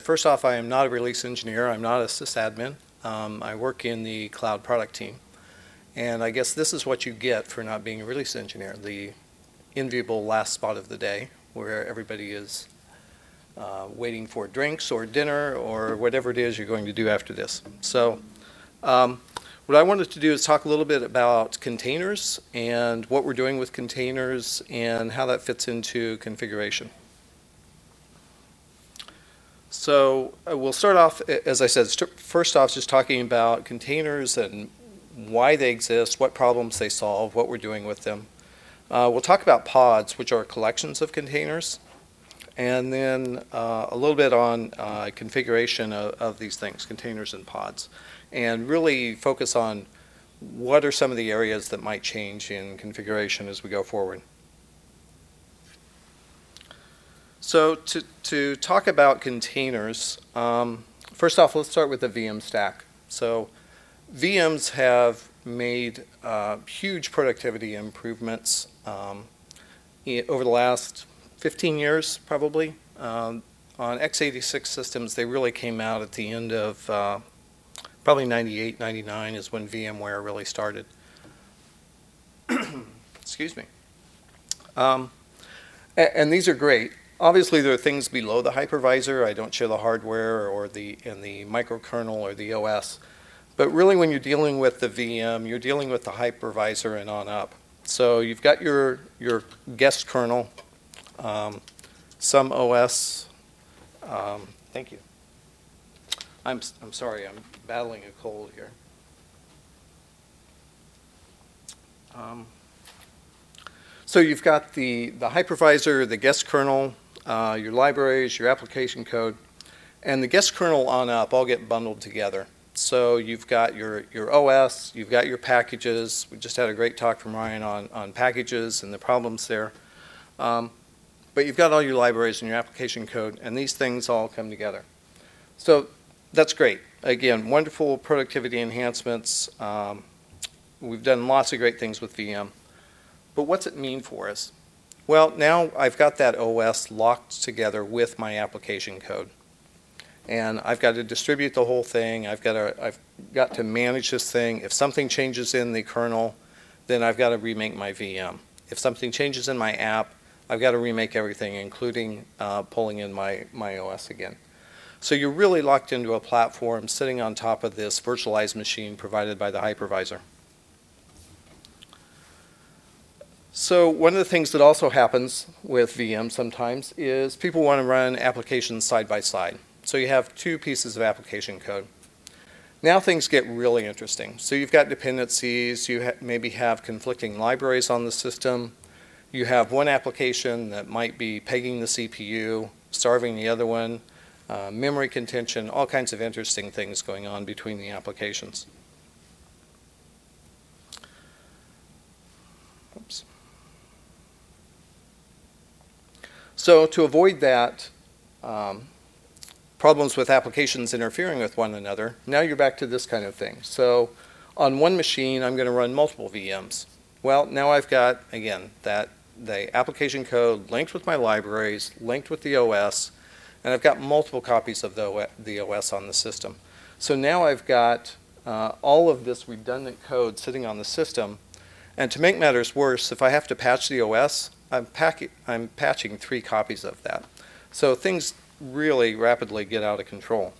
First off, I am not a release engineer. I'm not a sysadmin. I work in the cloud product team. And I guess this is what you get for not being a release engineer, the enviable last spot of the day where everybody is waiting for drinks or dinner or whatever it is you're going to do after this. So what I wanted to do is talk a little bit about containers and what we're doing with containers and how that fits into configuration. So we'll start off, as I said, first off just talking about containers and why they exist, what problems they solve, what we're doing with them. We'll talk about pods, which are collections of containers, and then a little bit on configuration of these things, containers and pods, and really focus on what are some of the areas that might change in configuration as we go forward. So to talk about containers, first off, let's start with the VM stack. So VMs have made huge productivity improvements over the last 15 years, probably. On x86 systems, they really came out at the end of probably 98, 99 is when VMware really started. Excuse me. And these are great. Obviously, there are things below the hypervisor. I don't show the hardware or the microkernel or the OS. But really, when you're dealing with the VM, you're dealing with the hypervisor and on up. So you've got your guest kernel, some OS. Thank you. I'm sorry, I'm battling a cold here. So you've got the hypervisor, the guest kernel, your libraries, your application code, and the guest kernel on up all get bundled together. So you've got your OS, you've got your packages. We just had a great talk from Ryan on packages and the problems there. But you've got all your libraries and your application code, and these things all come together. So that's great. Again, wonderful productivity enhancements. We've done lots of great things with VM. But what's it mean for us? Well, now I've got that OS locked together with my application code. And I've got to distribute the whole thing. I've got to manage this thing. If something changes in the kernel, then I've got to remake my VM. If something changes in my app, I've got to remake everything, including pulling in my OS again. So you're really locked into a platform sitting on top of this virtualized machine provided by the hypervisor. So one of the things that also happens with VM sometimes is people want to run applications side by side. So you have two pieces of application code. Now things get really interesting. So you've got dependencies, you maybe have conflicting libraries on the system, you have one application that might be pegging the CPU, starving the other one, memory contention, all kinds of interesting things going on between the applications. Oops. So to avoid that, problems with applications interfering with one another, now you're back to this kind of thing. So on one machine, I'm going to run multiple VMs. Well, now I've got, again, the application code linked with my libraries, linked with the OS, and I've got multiple copies of the OS on the system. So now I've got all of this redundant code sitting on the system. And to make matters worse, if I have to patch the OS, I'm patching 3 copies of that. So things really rapidly get out of control.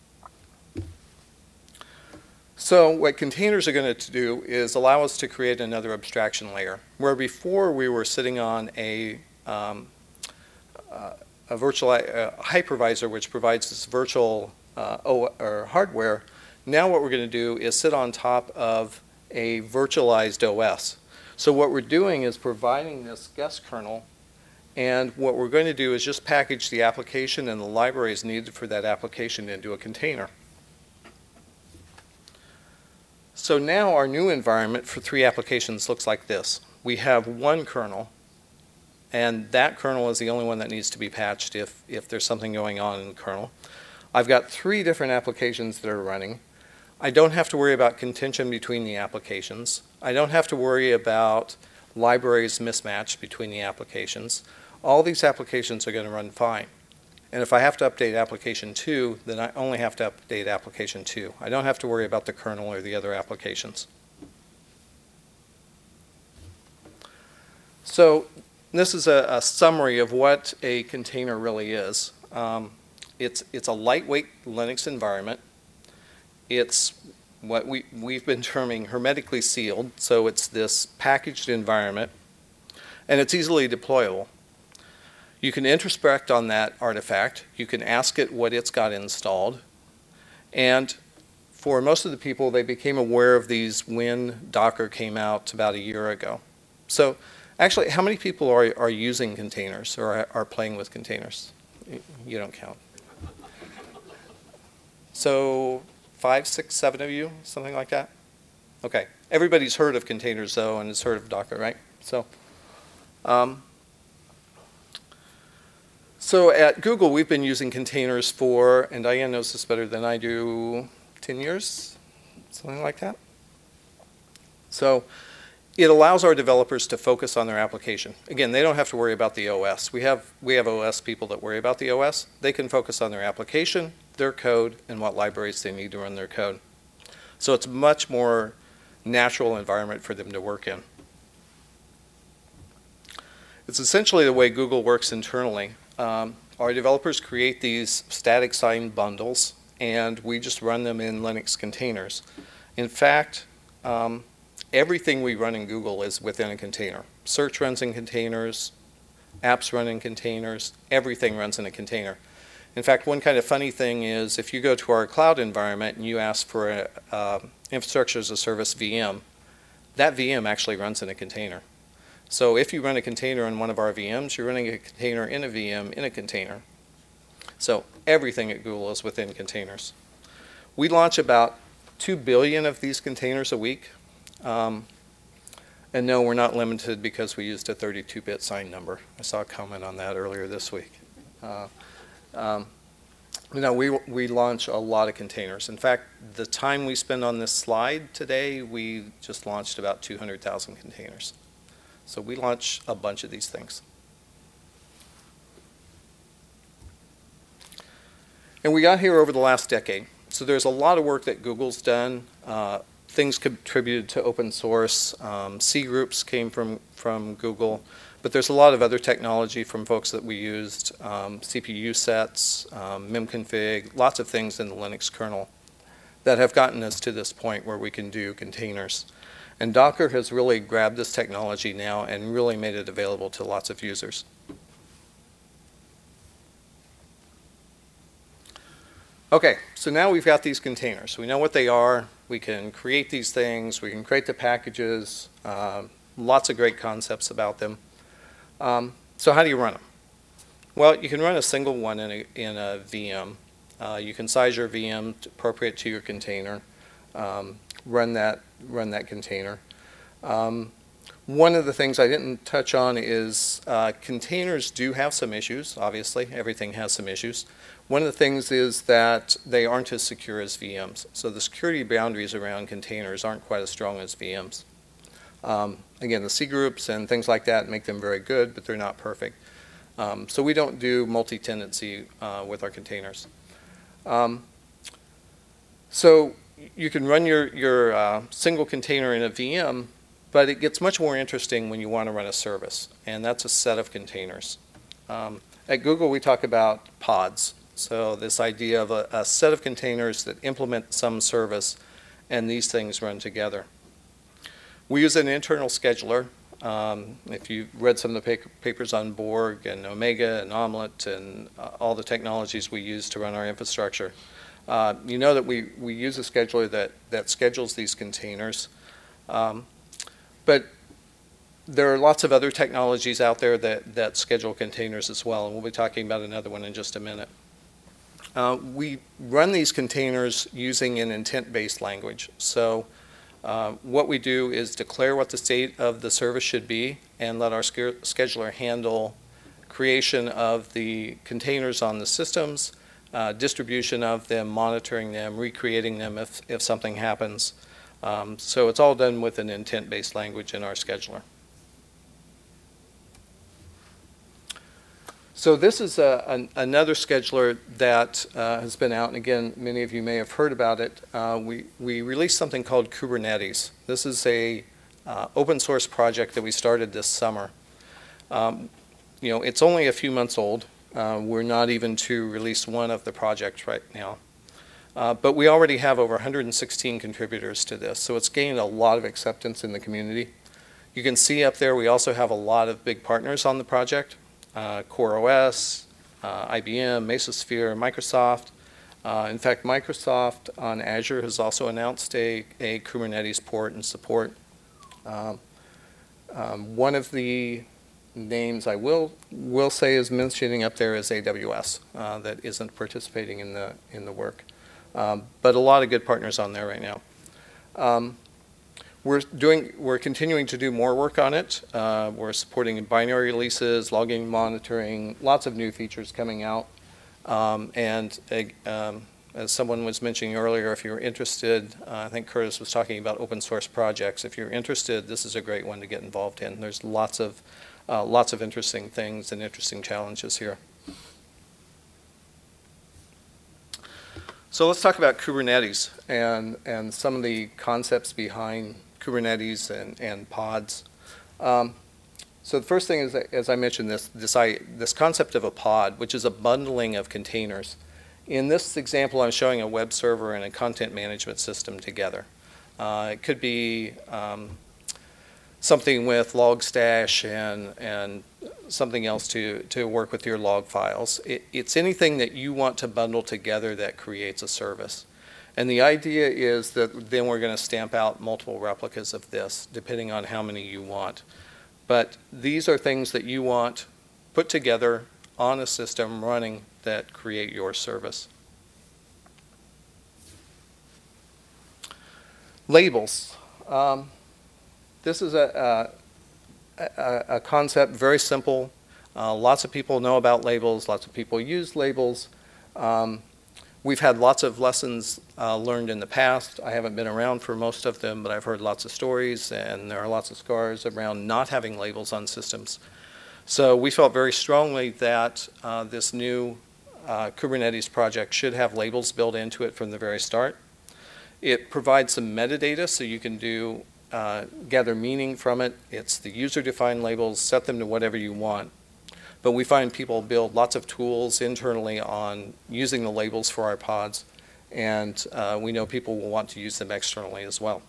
So what containers are going to do is allow us to create another abstraction layer. Where before we were sitting on a hypervisor which provides this virtual hardware, now what we're going to do is sit on top of a virtualized OS. So what we're doing is providing this guest kernel, and what we're going to do is just package the application and the libraries needed for that application into a container. So now our new environment for 3 applications looks like this. We have one kernel, and that kernel is the only one that needs to be patched if there's something going on in the kernel. I've got 3 different applications that are running. I don't have to worry about contention between the applications. I don't have to worry about libraries mismatched between the applications. All these applications are going to run fine. And if I have to update application 2, then I only have to update application 2. I don't have to worry about the kernel or the other applications. So this is a summary of what a container really is. It's a lightweight Linux environment. It's what we've been terming hermetically sealed, so it's this packaged environment, and it's easily deployable. You can introspect on that artifact. You can ask it what it's got installed. And for most of the people, they became aware of these when Docker came out about a year ago. So actually, how many people are using containers or are playing with containers? You don't count. So 5, 6, 7 of you, something like that? Okay. Everybody's heard of containers, though, and has heard of Docker, right? So at Google, we've been using containers for, and Diane knows this better than I do, 10 years, something like that. So it allows our developers to focus on their application. Again, they don't have to worry about the OS. We have OS people that worry about the OS. They can focus on their application, their code, and what libraries they need to run their code. So it's a much more natural environment for them to work in. It's essentially the way Google works internally. Our developers create these static signed bundles, and we just run them in Linux containers. In fact, everything we run in Google is within a container. Search runs in containers, apps run in containers, everything runs in a container. In fact, one kind of funny thing is if you go to our cloud environment and you ask for an infrastructure as a service VM, that VM actually runs in a container. So if you run a container in one of our VMs, you're running a container in a VM in a container. So everything at Google is within containers. We launch about 2 billion of these containers a week. And no, we're not limited because we used a 32-bit signed number. I saw a comment on that earlier this week. We launch a lot of containers. In fact, the time we spend on this slide today, we just launched about 200,000 containers. So we launch a bunch of these things. And we got here over the last decade. So there's a lot of work that Google's done. Things contributed to open source. C groups came from Google. But there's a lot of other technology from folks that we used, CPU sets, mimconfig, lots of things in the Linux kernel that have gotten us to this point where we can do containers. And Docker has really grabbed this technology now and really made it available to lots of users. Okay, so now we've got these containers. We know what they are. We can create these things. We can create the packages. Lots of great concepts about them. So how do you run them? Well, you can run a single one in a VM. You can size your VM appropriate to your container. Run that container. One of the things I didn't touch on is containers do have some issues, obviously. Everything has some issues. One of the things is that they aren't as secure as VMs. So the security boundaries around containers aren't quite as strong as VMs. Again, the C groups and things like that make them very good, but they're not perfect. So we don't do multi-tenancy with our containers. So you can run your single container in a VM, but it gets much more interesting when you want to run a service, and that's a set of containers. At Google, we talk about pods. So this idea of a set of containers that implement some service, and these things run together. We use an internal scheduler. If you've read some of the papers on Borg and Omega and Omelette and all the technologies we use to run our infrastructure, you know that we use a scheduler that schedules these containers. But there are lots of other technologies out there that schedule containers as well, and we'll be talking about another one in just a minute. We run these containers using an intent-based language. So what we do is declare what the state of the service should be and let our scheduler handle creation of the containers on the systems, distribution of them, monitoring them, recreating them if something happens. So it's all done with an intent-based language in our scheduler. So this is another scheduler that has been out, and again, many of you may have heard about it. We released something called Kubernetes. This is a open source project that we started this summer. It's only a few months old. We're not even to release one of the projects right now. But we already have over 116 contributors to this, so it's gained a lot of acceptance in the community. You can see up there we also have a lot of big partners on the project. CoreOS, IBM, Mesosphere, Microsoft. In fact, Microsoft on Azure has also announced a Kubernetes port and support. One of the names I will say is mentioning up there is AWS that isn't participating in the work. But a lot of good partners on there right now. We're continuing to do more work on it. We're supporting binary releases, logging, monitoring, lots of new features coming out. As someone was mentioning earlier, if you're interested, I think Curtis was talking about open source projects. If you're interested, this is a great one to get involved in. There's lots of interesting things and interesting challenges here. So let's talk about Kubernetes and some of the concepts behind Kubernetes and pods. So the first thing is, as I mentioned, this concept of a pod, which is a bundling of containers. In this example, I'm showing a web server and a content management system together. It could be something with Logstash and something else to work with your log files. It's anything that you want to bundle together that creates a service. And the idea is that then we're going to stamp out multiple replicas of this, depending on how many you want. But these are things that you want put together on a system running that create your service. Labels. This is a concept, very simple. Lots of people know about labels. Lots of people use labels. We've had lots of lessons learned in the past. I haven't been around for most of them, but I've heard lots of stories, and there are lots of scars around not having labels on systems. So we felt very strongly that this new Kubernetes project should have labels built into it from the very start. It provides some metadata so you can gather meaning from it. It's the user-defined labels, set them to whatever you want. But we find people build lots of tools internally on using the labels for our pods, and we know people will want to use them externally as well.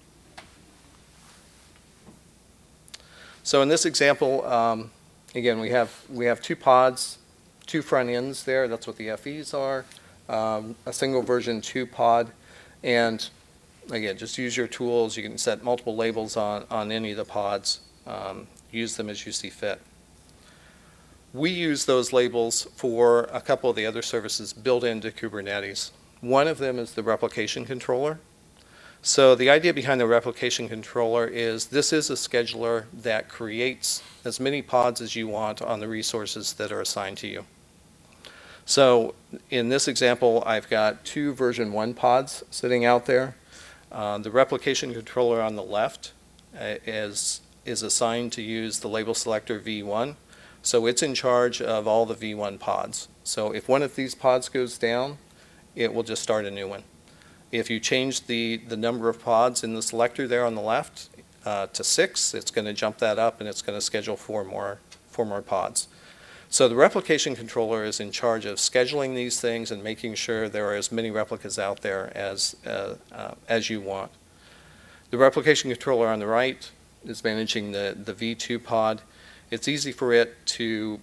So in this example, again, we have two pods, two front ends there. That's what the FEs are. A single version 2 pod, and again, just use your tools. You can set multiple labels on any of the pods. Use them as you see fit. We use those labels for a couple of the other services built into Kubernetes. One of them is the replication controller. So the idea behind the replication controller is this is a scheduler that creates as many pods as you want on the resources that are assigned to you. So in this example, I've got 2 version 1 pods sitting out there. The replication controller on the left is assigned to use the label selector V1. So it's in charge of all the V1 pods. So if one of these pods goes down, it will just start a new one. If you change the number of pods in the selector there on the left to 6, it's going to jump that up and it's going to schedule 4 more pods. So the replication controller is in charge of scheduling these things and making sure there are as many replicas out there as you want. The replication controller on the right is managing the V2 pod. It's easy for it to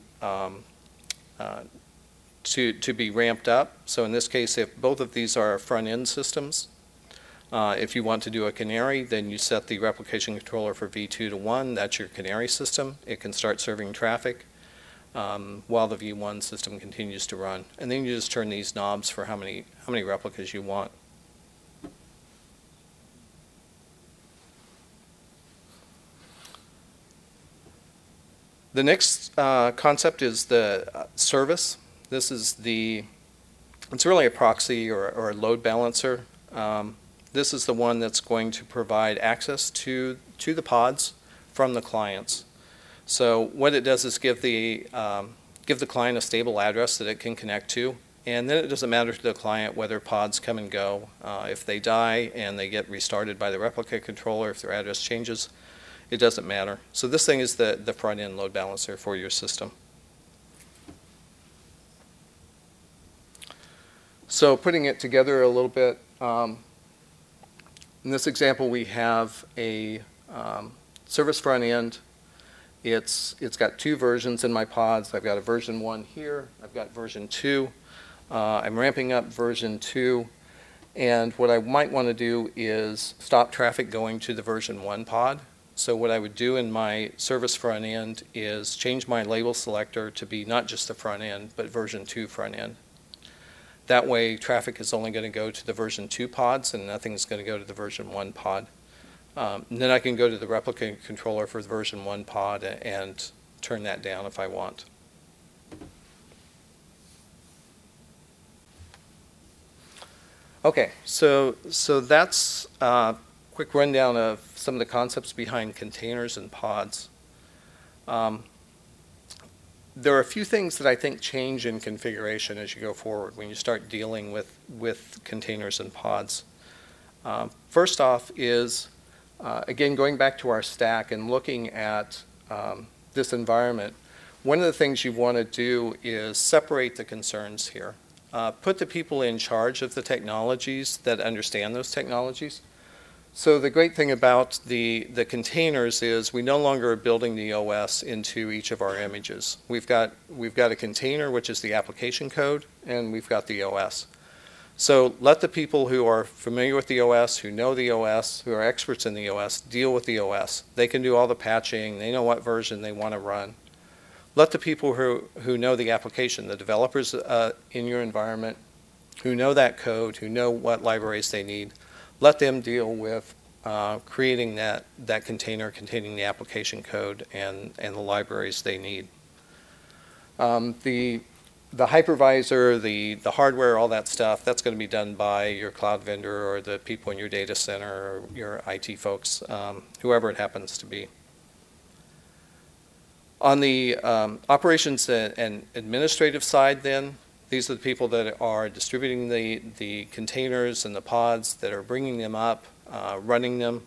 be ramped up. So in this case, if both of these are front-end systems, if you want to do a canary, then you set the replication controller for V2 to 1. That's your canary system. It can start serving traffic while the V1 system continues to run. And then you just turn these knobs for how many replicas you want. The next concept is the service. This is it's really a proxy or a load balancer. This is the one that's going to provide access to the pods from the clients. So what it does is give the give the client a stable address that it can connect to, and then it doesn't matter to the client whether pods come and go. If they die and they get restarted by the replica controller, if their address changes, it doesn't matter. So this thing is the front-end load balancer for your system. So putting it together a little bit, in this example we have a service front end. It's got 2 versions in my pods. I've got a version 1 here. I've got version 2. I'm ramping up version 2. And what I might want to do is stop traffic going to the version 1 pod. So what I would do in my service front end is change my label selector to be not just the front end, but version 2 front end. That way traffic is only going to go to the version 2 pods and nothing's going to go to the version 1 pod. And then I can go to the replica controller for the version 1 pod and turn that down if I want. Okay, so that's a quick rundown of some of the concepts behind containers and pods. There are a few things that I think change in configuration as you go forward when you start dealing with containers and pods. First off is, again, going back to our stack and looking at this environment, one of the things you want to do is separate the concerns here. Put the people in charge of the technologies that understand those technologies. So the great thing about the containers is we no longer are building the OS into each of our images. We've got a container, which is the application code, and we've got the OS. So let the people who are familiar with the OS, who know the OS, who are experts in the OS, deal with the OS. They can do all the patching. They know what version they want to run. Let the people who know the application, the developers in your environment, who know that code, who know what libraries they need, let them deal with creating that container containing the application code and the libraries they need. The hypervisor, the hardware, all that stuff, that's going to be done by your cloud vendor or the people in your data center or your IT folks, whoever it happens to be. On the operations and administrative side then, these are the people that are distributing the containers and the pods, that are bringing them up, running them.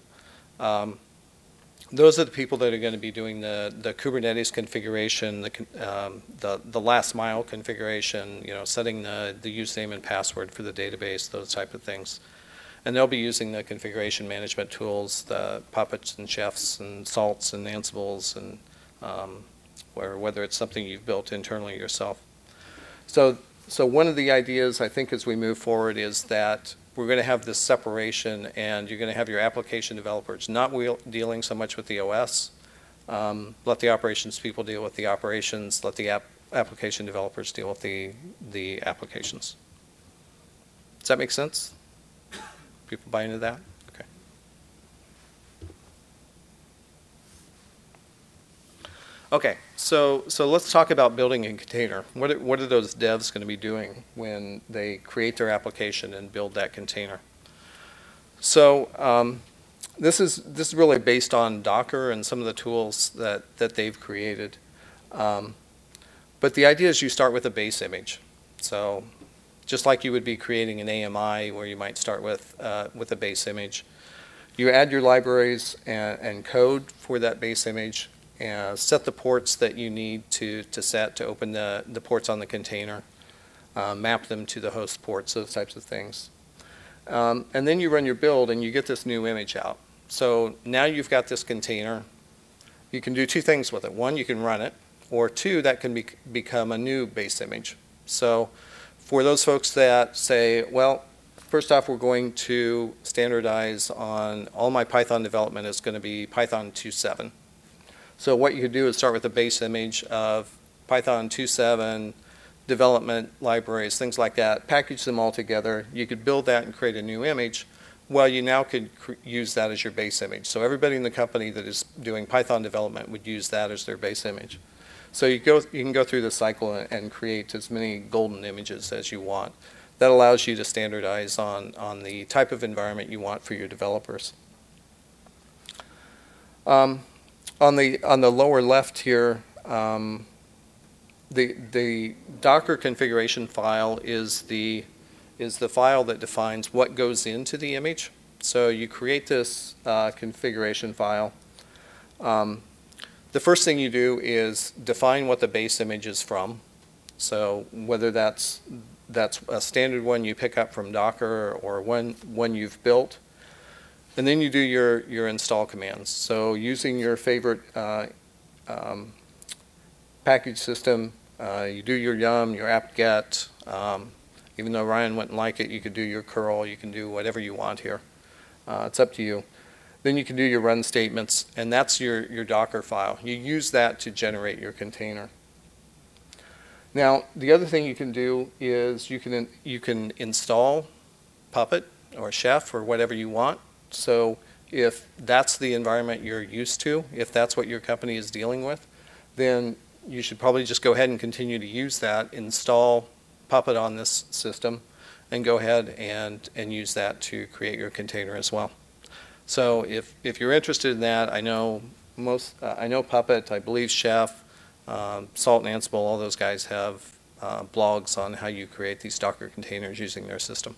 Those are the people that are going to be doing the Kubernetes configuration, the last mile configuration, setting the username and password for the database, those type of things. And they'll be using the configuration management tools, the Puppets and Chefs and Salts and Ansibles, and whether it's something you've built internally yourself. So one of the ideas, I think, as we move forward is that we're going to have this separation, and you're going to have your application developers not dealing so much with the OS. Let the operations people deal with the operations. Let the application developers deal with the applications. Does that make sense? People buy into that? Okay. Okay, so let's talk about building a container. What are those devs going to be doing when they create their application and build that container? So this is really based on Docker and some of the tools that they've created. But the idea is you start with a base image. So just like you would be creating an AMI where you might start with a base image, you add your libraries and code for that base image. And set the ports that you need to set to open the ports on the container, map them to the host ports, those types of things. And then you run your build and you get this new image out. So now you've got this container. You can do 2 things with it. 1, you can run it, or 2, that can become a new base image. So for those folks that say, well, first off, we're going to standardize on all my Python development is going to be Python 2.7. So what you could do is start with a base image of Python 2.7, development libraries, things like that, package them all together. You could build that and create a new image. Well, you now could use that as your base image. So everybody in the company that is doing Python development would use that as their base image. So you can go through the cycle and create as many golden images as you want. That allows you to standardize on the type of environment you want for your developers. On the lower left here, the Docker configuration file is the file that defines what goes into the image. So you create this configuration file. The first thing you do is define what the base image is from. So whether that's a standard one you pick up from Docker or one you've built. And then you do your install commands. So using your favorite package system, you do your yum, your apt-get. Even though Ryan wouldn't like it, you could do your curl, you can do whatever you want here. It's up to you. Then you can do your run statements, and that's your Docker file. You use that to generate your container. Now, the other thing you can do is you can install Puppet or Chef or whatever you want. So if that's the environment you're used to, if that's what your company is dealing with, then you should probably just go ahead and continue to use that, install Puppet on this system, and go ahead and use that to create your container as well. So if you're interested in that, I know Puppet, I believe Chef, Salt and Ansible, all those guys have blogs on how you create these Docker containers using their system.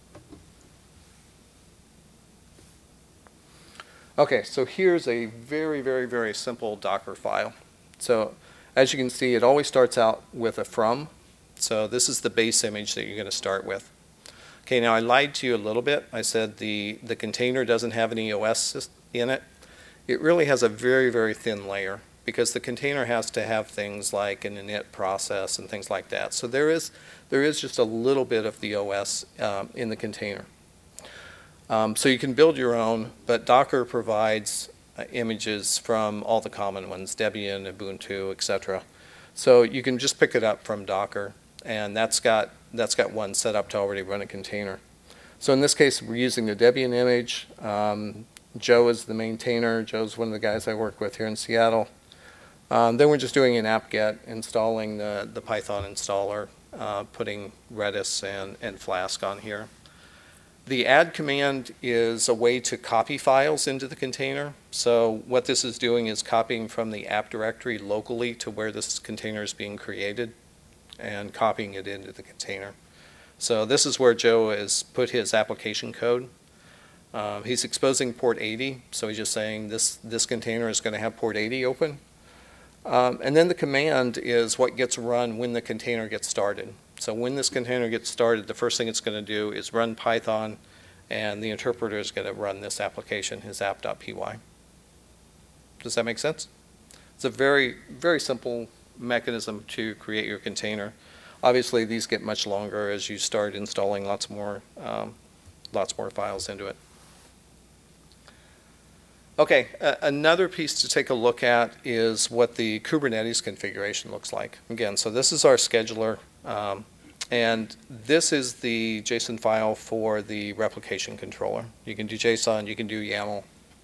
Okay, so here's a very, very, very simple Docker file. So as you can see, it always starts out with a from. So this is the base image that you're going to start with. Okay, now I lied to you a little bit. I said the container doesn't have any OS in it. It really has a very, very thin layer because the container has to have things like an init process and things like that. So there is just a little bit of the OS in the container. So you can build your own, but Docker provides images from all the common ones, Debian, Ubuntu, etc. So you can just pick it up from Docker, and that's got one set up to already run a container. So in this case, we're using the Debian image. Joe is the maintainer. Joe's one of the guys I work with here in Seattle. Then we're just doing an apt-get, installing the Python installer, putting Redis and Flask on here. The add command is a way to copy files into the container. So what this is doing is copying from the app directory locally to where this container is being created and copying it into the container. So this is where Joe has put his application code. He's exposing port 80, so he's just saying this container is going to have port 80 open. And then the command is what gets run when the container gets started. So when this container gets started, the first thing it's going to do is run Python, and the interpreter is going to run this application, his app.py. Does that make sense? It's a very, very simple mechanism to create your container. Obviously, these get much longer as you start installing lots more files into it. Okay, another piece to take a look at is what the Kubernetes configuration looks like. Again, so this is our scheduler, and this is the JSON file for the replication controller. You can do JSON, you can do YAML.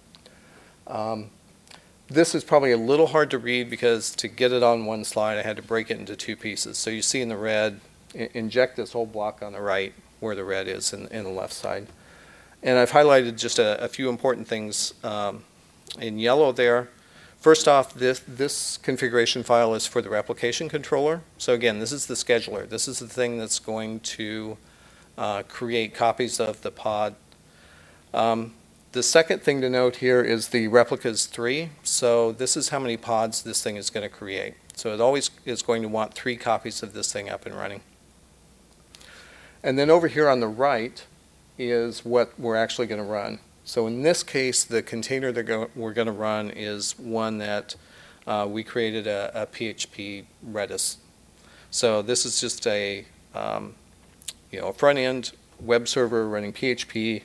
This is probably a little hard to read because to get it on one slide, I had to break it into two pieces. So you see in the red, inject this whole block on the right where the red is in the left side. And I've highlighted just a few important things in yellow there. First off, this configuration file is for the replication controller. So again, this is the scheduler. This is the thing that's going to create copies of the pod. The second thing to note here is the replicas 3. So this is how many pods this thing is going to create. So it always is going to want 3 copies of this thing up and running. And then over here on the right is what we're actually going to run. So in this case, the container that we're going to run is one that we created a PHP Redis. So this is just a front-end web server running PHP.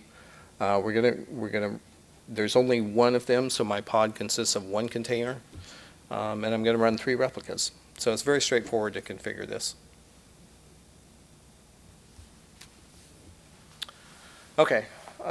There's only one of them, so my pod consists of one container, and I'm going to run 3 replicas. So it's very straightforward to configure this. Okay.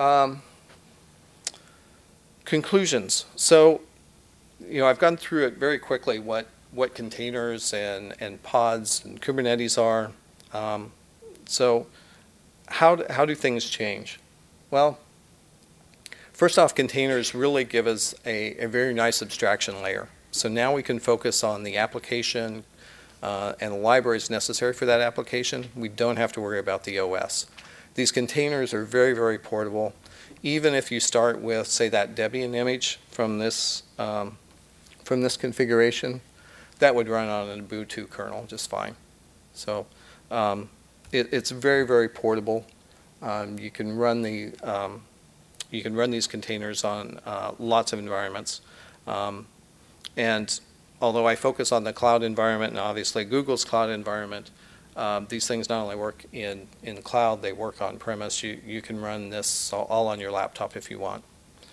Conclusions. So, I've gone through it very quickly what containers and pods and Kubernetes are. So how do things change? Well, first off, containers really give us a very nice abstraction layer. So now we can focus on the application, and the libraries necessary for that application, we don't have to worry about the OS. These containers are very, very portable. Even if you start with, say, that Debian image from this configuration, that would run on an Ubuntu kernel just fine. So it's very, very portable. You can run these containers on lots of environments. And although I focus on the cloud environment and obviously Google's cloud environment, these things not only work in the cloud, they work on premise. You can run this all on your laptop if you want.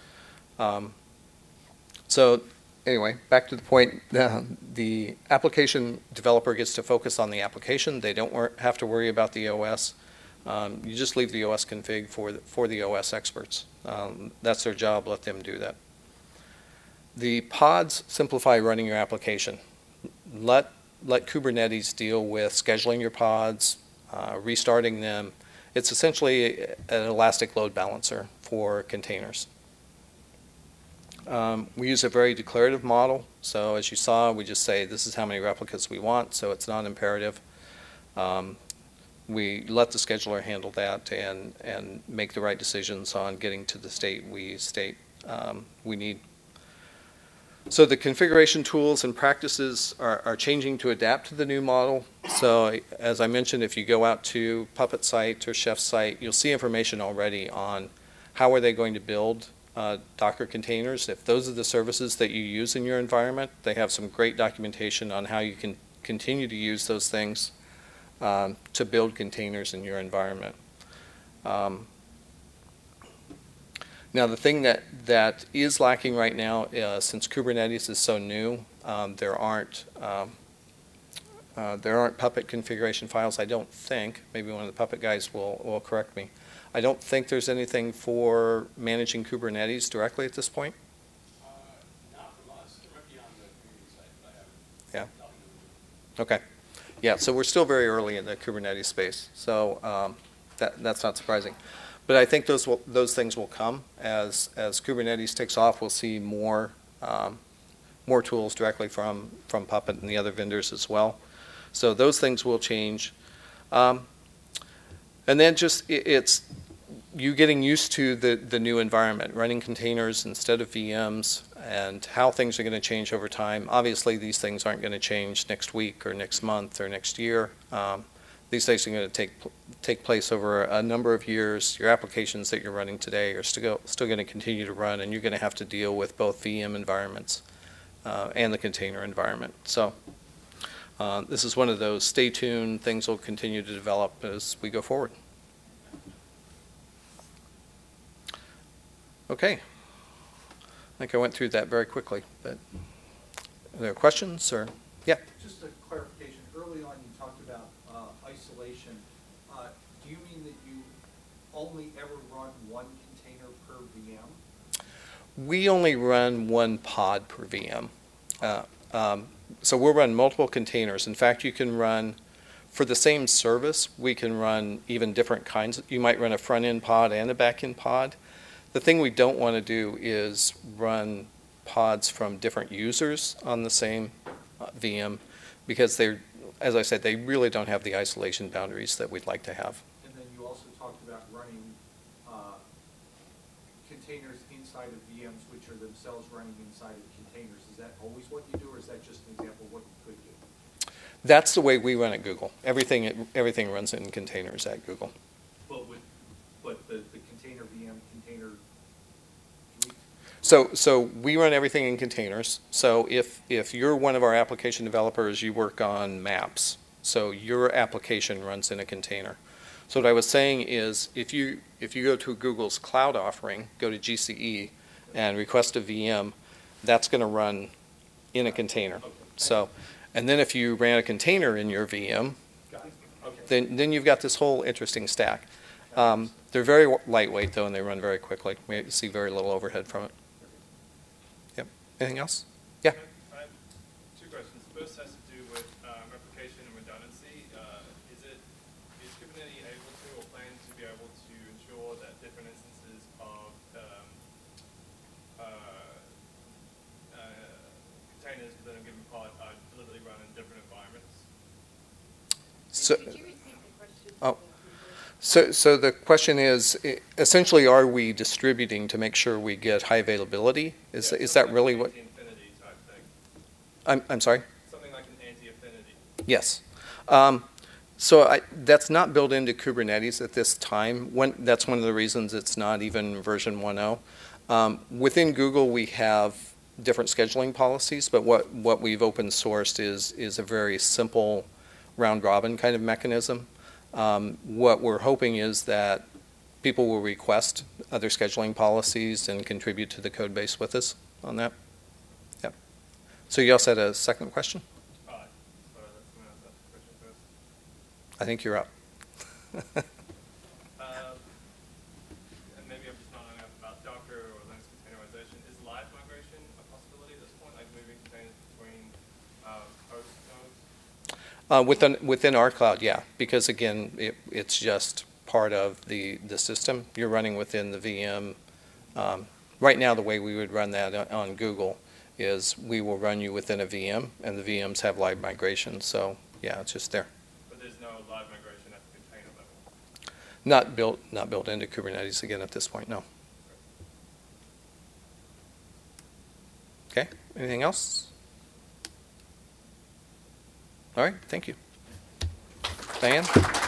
So anyway, back to the point, the application developer gets to focus on the application. They don't have to worry about the OS. You just leave the OS config for the OS experts. That's their job. Let them do that. The pods simplify running your application. Let Kubernetes deal with scheduling your pods, restarting them. It's essentially an elastic load balancer for containers. We use a very declarative model. So as you saw, we just say this is how many replicas we want, so it's not imperative. We let the scheduler handle that and make the right decisions on getting to the state we need. So the configuration tools and practices are changing to adapt to the new model. So as I mentioned, if you go out to Puppet site or Chef's site, you'll see information already on how are they going to build Docker containers. If those are the services that you use in your environment, they have some great documentation on how you can continue to use those things to build containers in your environment. Now the thing that is lacking right now, since Kubernetes is so new, there aren't Puppet configuration files, I don't think. Maybe one of the Puppet guys will correct me. I don't think there's anything for managing Kubernetes directly at this point. Not from us. It might be on the community site, but I haven't. Yeah. Okay. Yeah, so we're still very early in the Kubernetes space, so that's not surprising. But I think those things will come as Kubernetes takes off. We'll see more tools directly from Puppet and the other vendors as well. So those things will change, and then just it's you getting used to the new environment, running containers instead of VMs, and how things are going to change over time. Obviously, these things aren't going to change next week or next month or next year. These things are going to take place over a number of years. Your applications that you're running today are still going to continue to run, and you're going to have to deal with both VM environments and the container environment. So this is one of those stay tuned, things will continue to develop as we go forward. Okay. I think I went through that very quickly, but are there questions or? Yeah. Just a clarification. Early on, you talked about isolation. Do you mean that you only ever run one container per VM? We only run one pod per VM. So we'll run multiple containers. In fact, you can run, for the same service, we can run even different kinds. You might run a front-end pod and a back-end pod. The thing we don't want to do is run pods from different users on the same VM because they're, as I said, they really don't have the isolation boundaries that we'd like to have. And then you also talked about running containers inside of VMs, which are themselves running inside of containers. Is that always what you do, or is that just an example of what you could do? That's the way we run at Google. Everything runs in containers at Google. But the container VM, container. So we run everything in containers. So if you're one of our application developers, you work on maps. So your application runs in a container. So what I was saying is if you go to Google's cloud offering, go to GCE and request a VM, that's going to run in a container. Okay. So, and then if you ran a container in your VM, Okay. then you've got this whole interesting stack. They're very lightweight though, and they run very quickly. We see very little overhead from it. Yep. Anything else? Yeah. I have two questions. The first has to do with replication and redundancy. Is Kubernetes able to or planning to be able to ensure that different instances of containers within a given pod are deliberately run in different environments? So, Could you repeat the question? Oh. so the question is, essentially, are we distributing to make sure we get high availability? Is Yeah, that something really like what? an anti-affinity type thing. I'm sorry? Something like an anti-affinity. Yes. That's not built into Kubernetes at this time. That's one of the reasons it's not even version 1.0. Within Google, we have different scheduling policies, but what we've open sourced is a very simple round-robin kind of mechanism. What we're hoping is that people will request other scheduling policies and contribute to the code base with us on that. Yep. So you also had a second question? Sorry, that's someone else asked the question first. I think you're up. And maybe I'm just not knowing enough about Docker or Linux containerization. Is live migration a possibility at this point, like moving containers between host nodes? Within our cloud, yeah, because again, it's just part of the system. You're running within the VM. Right now, the way we would run that on Google is we will run you within a VM, and the VMs have live migration. So yeah, it's just there. But there's no live migration at the container level. Not built into Kubernetes again at this point. No. Okay. Anything else? All right. Thank you, Diane.